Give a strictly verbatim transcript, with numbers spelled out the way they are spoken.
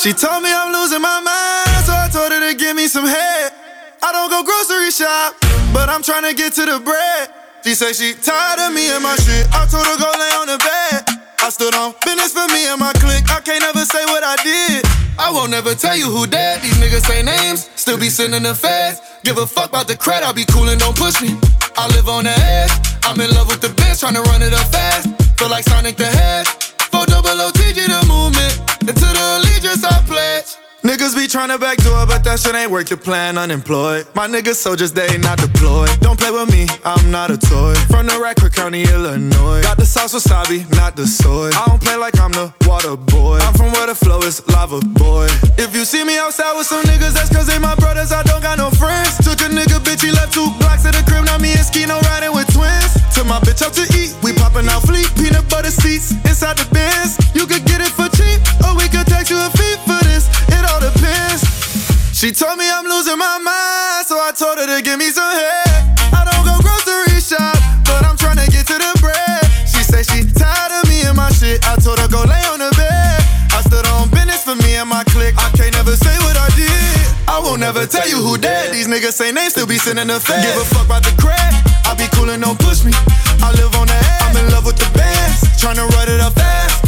She told me I'm losing my mind, so I told her to give me some head. I don't go grocery shop, but I'm tryna get to the bread. She say she tired of me and my shit. I told her go lay on the bed. I stood on business for me and my clique. I can't ever say what I did. I won't never tell you who dead. These niggas say names, still be sitting in the feds. Give a fuck about the credit, I'll be cool and don't push me. I live on the edge, I'm in love with the bitch, tryna run it up fast. Feel like Sonic the Hedge. Four double O T G the movement, into the allegiance I pledge. Niggas be tryna backdoor, but that shit ain't work your plan, unemployed. My niggas soldiers, they ain't not deployed. Don't play with me, I'm not a toy. From the Radcliffe County, Illinois. Got the sauce wasabi, not the soy. I don't play like I'm the water boy. I'm from where the flow is lava, boy. If you see me outside with some niggas, that's cause they my brothers, I don't got no friends. Took a nigga, bitch, he left two blocks at the crib. Now me and Skino riding with twins. Took my bitch out to eat, we popping out fleet. Peanut butter seats inside the Benz. You could get it for cheap, or we could text you a fee for this. It all depends. She told me I'm losing my mind, so I told her to give me some head. I don't go grocery shop, but I'm tryna get to the bread. She say she tired of me and my shit. I told her go lay on the bed. I stood on business for me and my clique. I can't never say what I did. I won't never tell you who dead. These niggas say names, still be sitting in the fed. Give a fuck about the crack, I be cool and don't push me. I live on the edge, I'm in love with the bands, tryna run it up fast.